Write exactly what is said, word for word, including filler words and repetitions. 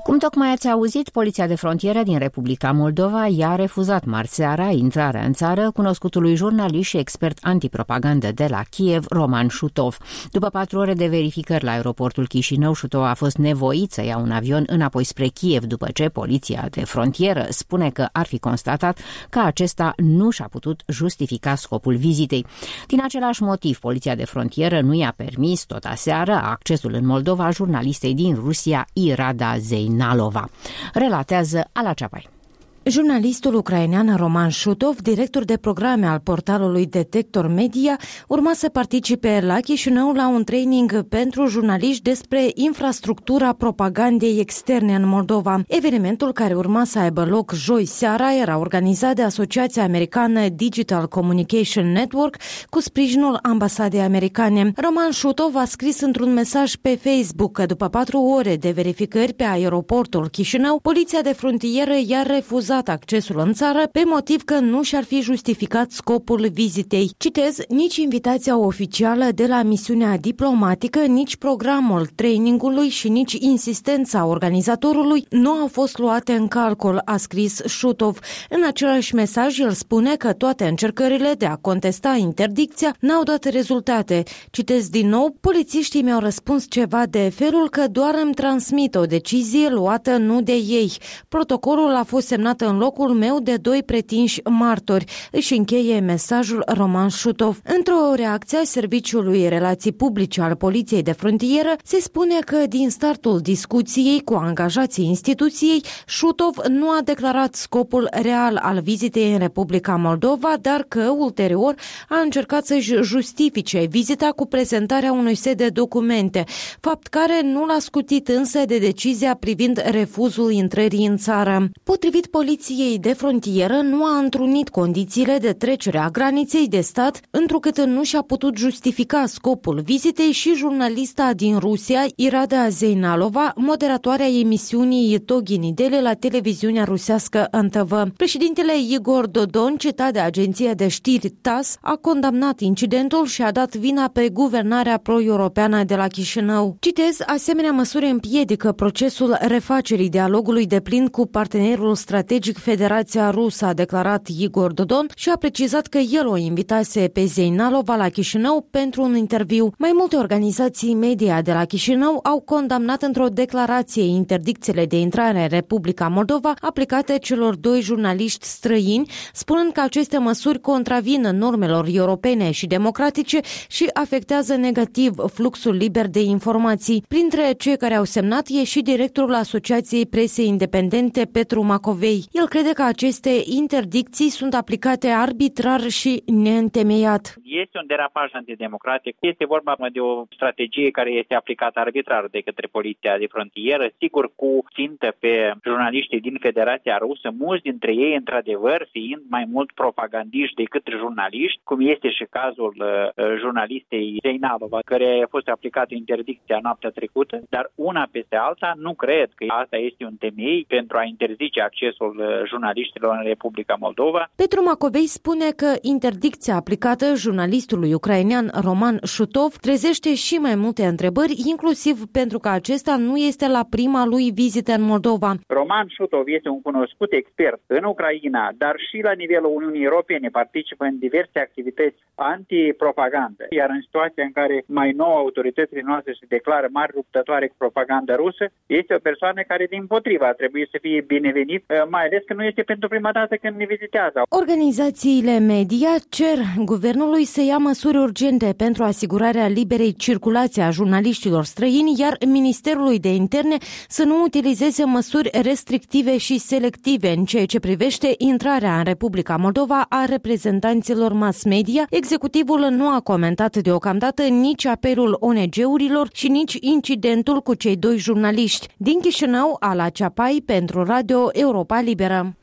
Cum tocmai ați auzit, Poliția de Frontieră din Republica Moldova i-a refuzat marți seara intrarea în țară cunoscutului jurnalist și expert antipropagandă de la Kiev, Roman Shutov. După patru ore de verificări la aeroportul Chișinău, Shutov a fost nevoit să ia un avion înapoi spre Kiev, după ce Poliția de Frontieră spune că ar fi constatat că acesta nu și-a putut justifica scopul vizitei. Din același motiv, Poliția de Frontieră nu i-a permis tot aseară accesul în Moldova jurnalistei din Rusia, Irada Zeinalova. Relatează Ala Ceapai. Jurnalistul ucrainean Roman Shutov, director de programe al portalului Detector Media, urma să participe la Chișinău la un training pentru jurnaliști despre infrastructura propagandei externe în Moldova. Evenimentul, care urma să aibă loc joi seara, era organizat de Asociația Americană Digital Communication Network cu sprijinul ambasadei americane. Roman Shutov a scris într-un mesaj pe Facebook că după patru ore de verificări pe aeroportul Chișinău, Poliția de Frontieră i-a refuzat accesul în țară pe motiv că nu și-ar fi justificat scopul vizitei. Citez, nici invitația oficială de la misiunea diplomatică, nici programul trainingului și nici insistența organizatorului nu au fost luate în calcul, a scris Shutov. În același mesaj, el spune că toate încercările de a contesta interdicția n-au dat rezultate. Citez din nou, polițiștii mi-au răspuns ceva de felul că doar îmi transmit o decizie luată nu de ei. Protocolul a fost semnat în locul meu de doi pretinși martori, își încheie mesajul Roman Shutov. Într-o reacție a Serviciului Relații Publice al Poliției de Frontieră, se spune că din startul discuției cu angajații instituției, Shutov nu a declarat scopul real al vizitei în Republica Moldova, dar că ulterior a încercat să-și justifice vizita cu prezentarea unui set de documente, fapt care nu l-a scutit însă de decizia privind refuzul intrării în țară. Potrivit Poliției de Frontieră, nu a întrunit condițiile de trecere a graniței de stat, întrucât nu și-a putut justifica scopul vizitei și jurnalista din Rusia, Irada Zeinalova, moderatoarea emisiunii Toginidele la televiziunea rusească N T V. Președintele Igor Dodon, citat de agenția de știri T A S, a condamnat incidentul și a dat vina pe guvernarea pro-europeană de la Chișinău. Citez, asemenea măsuri împiedică procesul refacerii dialogului deplin cu partenerul strategic Federația Rusă, a declarat Igor Dodon și a precizat că el o invitase pe Zeinalova la Chișinău pentru un interviu. Mai multe organizații media de la Chișinău au condamnat într-o declarație interdicțiile de intrare în Republica Moldova aplicate celor doi jurnaliști străini, spunând că aceste măsuri contravin normelor europene și democratice și afectează negativ fluxul liber de informații. Printre cei care au semnat e și directorul Asociației Presei Independente, Petru Macovei. El crede că aceste interdicții sunt aplicate arbitrar și neîntemeiat. Este un derapaj antidemocratic. Este vorba de o strategie care este aplicată arbitrar de către Poliția de Frontieră, sigur cu țintă pe jurnaliștii din Federația Rusă, mulți dintre ei, într-adevăr, fiind mai mult propagandiști decât jurnaliști, cum este și cazul uh, jurnalistei Zeinalova, care a fost aplicată interdicția noaptea trecută, dar una peste alta nu cred că asta este un temei pentru a interzice accesul jurnaliștilor în Republica Moldova. Petru Macovei spune că interdicția aplicată jurnalistului ucrainean Roman Shutov trezește și mai multe întrebări, inclusiv pentru că acesta nu este la prima lui vizită în Moldova. Roman Shutov este un cunoscut expert în Ucraina, dar și la nivelul Uniunii Europene, participă în diverse activități antipropagandă. Iar în situația în care mai nou autoritățile noastre se declară mari luptătoare cu propaganda rusă, este o persoană care din potrivă ar trebui să fie binevenit, mai ales că nu este pentru prima dată când ne vizitează. Organizațiile media cer guvernului să ia măsuri urgente pentru asigurarea liberei circulații a jurnaliștilor străini, iar Ministerului de Interne să nu utilizeze măsuri restrictive și selective în ceea ce privește intrarea în Republica Moldova a reprezentanților mass media. Executivul nu a comentat deocamdată nici apelul O N G-urilor și nici incidentul cu cei doi jurnaliști. Din Chișinău, Ala Ceapai pentru Radio Europa Liberă.